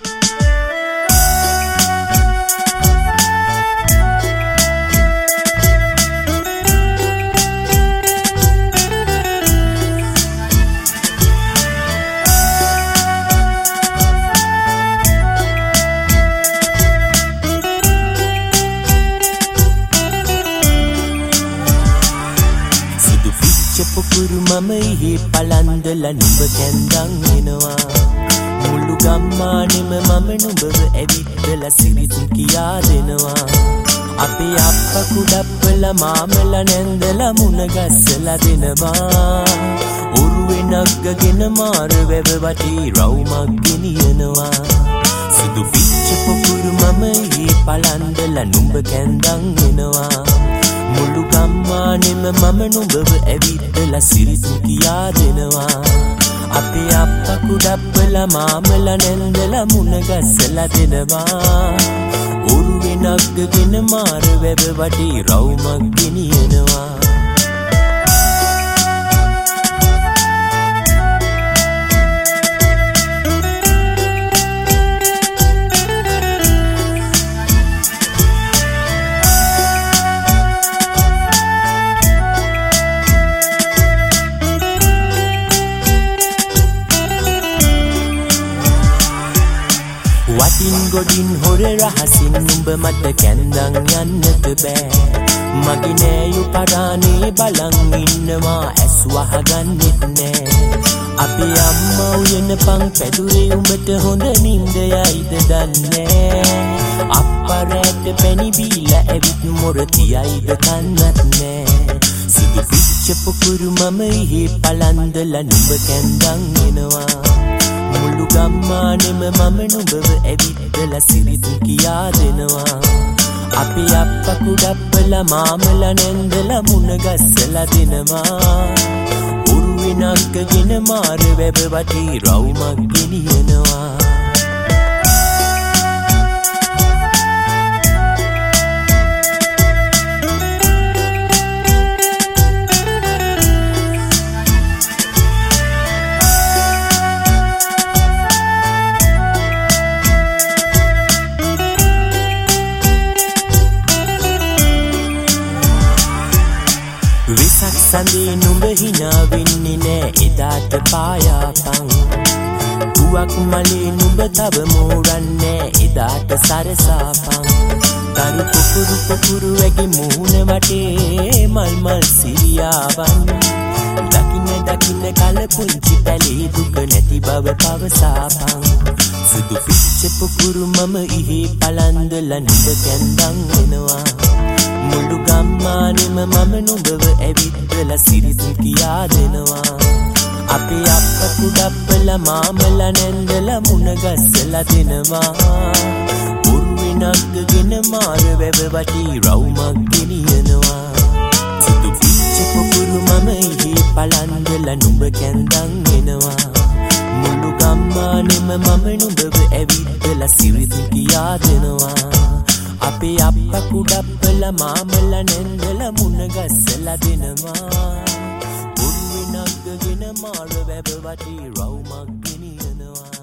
Pukuru mama ihe palandala නුඹ කැන්දන් එනවා මුළු ගම්මානෙම මම නුඹව ඇවිත්දලා සිරිත් කියා දෙනවා අපේ අප්පා කුඩප්පලා මාමලා නැන්දලා මුණ ගස්සලා දෙනවා ඔරුවේ නග්ගගෙන මාර වැව වටේ රවුමක් ගෙනියනවා සුදු පිච්ච පුකුරු මම ihe palandala නුඹ කැන්දන් එනවා මුළු ගම්මානෙම මම නුඹව ඇවිත්දලා සිරිත් කියා දෙනවා අපේ අප්පා කුඩප්පලා මාමලා නැන්දලා මුණ ගස්සලා දෙනවා ඔරුවේ නග්ගගෙන මාර වැව වටේ රවුමක් ගෙනියනවා වටින් ගොඩින් හොර රහසින් නුඹ මට කැන්දන් යන්නට බෑ මගේ නෑයු පරානේ බලන් ඉන්නවා ඇස් වහගන්නෙත් නෑ අපේ අම්මා උයන පන් පැදුරේ උඹට හොඳ නින්දයයිද දන්නේ අප්පා රැට පැණි බීලා ඇවිත් මොර තියයිද කන්නත් නෑ සුදු පිච්ච පුකුරු මම ihe palandala නුඹ කැන්දන් එනවා මුළු ගම්මානෙම මම නුඹව ඇවිත්දලා සිරිත් කියා දෙනවා අපේ අප්පා කුඩප්පලා මාමලා නැන්දලා මුණ ගස්සලා දෙනවා ඔරුවේ නග්ගගෙන මාර වැව වටේ රවුමක් ගෙනියනවා වෙසක් සඳේ නුඹ හිනා වෙන්නේ නෑ එදාට පායාපන් පුවක් මලේ නුඹ තව මෝරන්නේ එදාට සරසාපන් තරු පුපුරු වැගේ මූණ වටේ මල් මල් සිරියාවන් දකින්න කල පුංචි පැලේ දුක නැති බව පවසාපන් සුදු පිච්ච පුකුරු මම ihe palandala නුඹ කැන්දන් එනවා මුළු ගම්මානෙම මම නුඹව ඇවිත්දලා සිරිත් කියා දෙනවා අපේ අප්පා කුඩප්පලා මාමලා නැන්දලා මුණ ගස්සලා දෙනවා ඔරුවේ නග්ගගෙන මාර වැව වටේ රවුමක් ගෙනියනවා සුදු පිච්ච පුකුරු මම ihe palandala නුඹ කැන්දන් එනවා මුළු ගම්මානෙම මම නුඹව ඇවිත්දලා සිරිත් කියා දෙනවා අපේ අප්පා කුඩප්පලා මාමලා නැන්දලා මුණ ගස්සලා දෙනවා ඔරුවේ නග්ගගෙන මාර වැව වටේ රවුමක් ගෙනියනවා